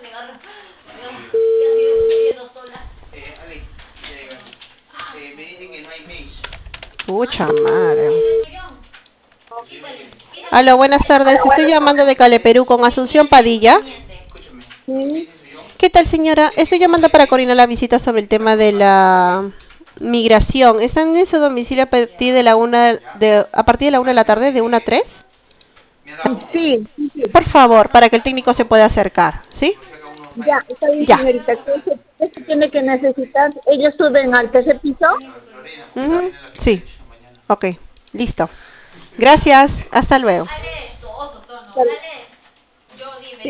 Pucha madre. Aló, buenas tardes. Estoy llamando de Cale, Perú con Asunción Padilla. Sí, ¿Qué tal, señora? Estoy llamando para coordinar la visita sobre el tema de la migración. ¿Están en su domicilio a partir de la 1 de la tarde, de 1 a 3? sí, sí, sí. Por favor, para que el técnico se pueda acercar, ¿sí? Ya, está bien, Ya. señorita. ¿Qué se tiene que necesitar? Ellos suben al tercer piso. Ujú, sí. Ok, listo. Gracias. Hasta luego.